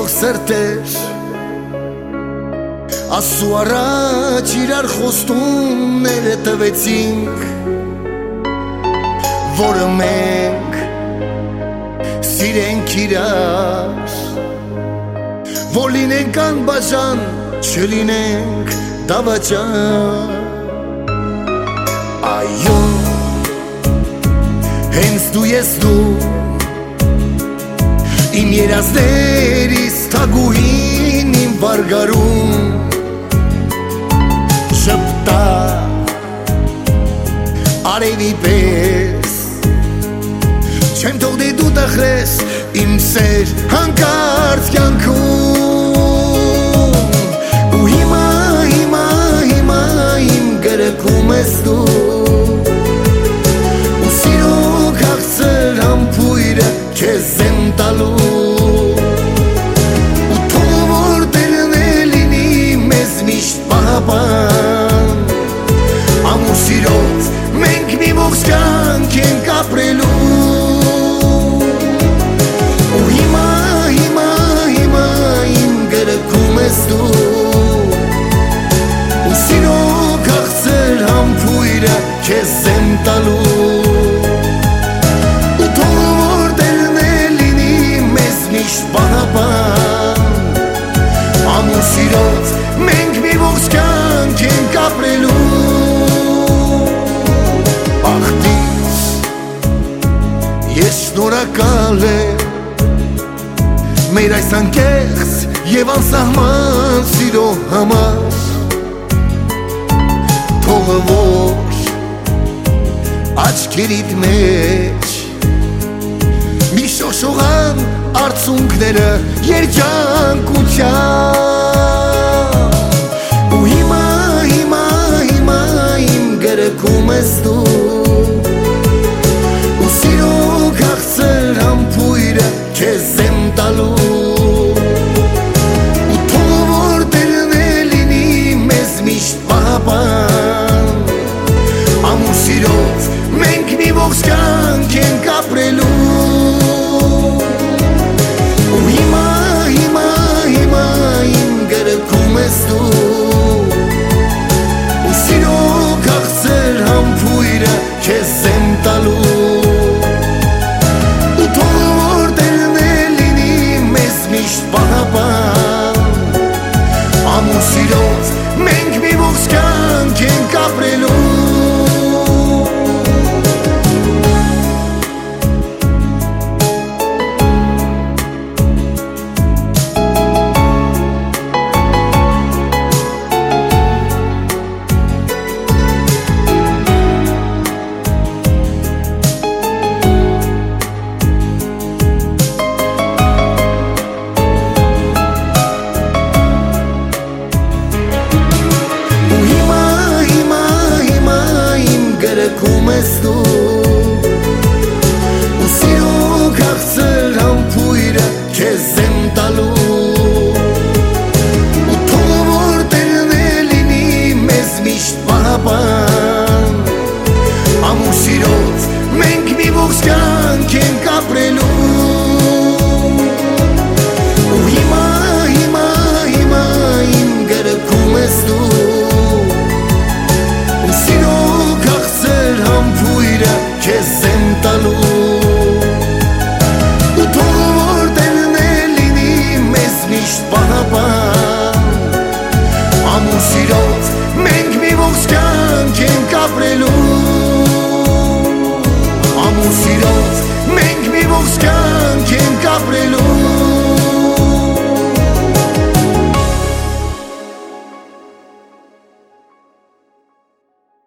սրտեր Աստծու առաջ իրար խոստումները տվեցինք Որը մենք սիրենք իրար Որ լինենք անբաժան, չլինենք դավաճան Այո, հենց դու ես դու Իմ երազներից թագուհին իմ վարգարում Շպտա արևի պես Չեմ թողնի դու տխրես իմ սեր հանկարծ կյանքում Ու հիմա իմ գրկում ես դու Ու սիրո քաղցր համբույրը քեզ եմ տալու Ու թող որ տերն է լինի մեզ միշտ պահապան Ամուր սիրոց մենք մի ողջ կյանք ենք ապրելու Ու հիմա իմ գրկում ես դու Ու սիրո քաղցր համբույրը քեզ եմ տալու Ու թող որ տերն է լինի մեզ միշտ պահապան Ամուր սիրոց մենք մի ողջ կյանք ենք ապրելու Աղբիս ես շնորհակալ եմ Մեր այս անկեղծ և անսահման սիրո համար Թող որ աչքերիդ մեջ Մի շողշողան արցունքները երջանկության Ու հիմա իմ գրկում ես դու Ու սիրո քաղցր համբույրը քեզ եմ տալու Ու թող որ տերն է լինի մեզ միշտ պահապան Ամուր սիրոց մենք մի ողջ կյանք ենք ապրելու Ու հիմա իմ գրկում ես դու Ու սիրո քաղցր համբույրը քեզ եմ տալու Ու թող որ տերն է լինի մեզ միշտ պահապան Ամուր սիրոց մենք մի ողջ կյանք ենք ապրելու Գրկում ես դու Ու սիրո քաղցր համբույրը քեզ եմ տալու Ու թող որ տերն է լինի մեզ միշտ պահապան Ամուր սիրոց մենք մի ողջ կյանք ենք ապրելու Ու հիմա իմ գրկում ես դու Ու սիրո քաղցր համբույրը քեզ եմ տալու Ու թող որ տերն է լինի մեզ միշտ պահապան Ամուր սիրոց մենք մի ողջ կյանք ենք ապրելու